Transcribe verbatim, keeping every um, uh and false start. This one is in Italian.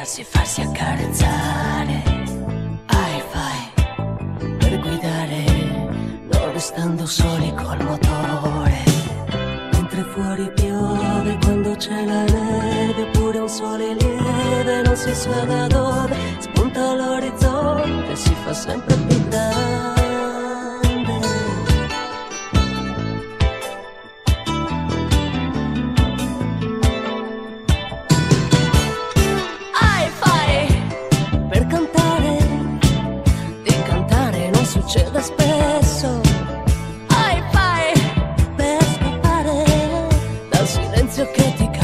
lasciarsi farsi accarezzare. Hi-fi per guidare, non restando soli col motore. Mentre fuori piove, quando c'è la neve, oppure un sole lieve, non si sa da dove, spunta l'orizzonte e si fa sempre più grande. Succede spesso, hi-fi per scappare dal silenzio che ti cade.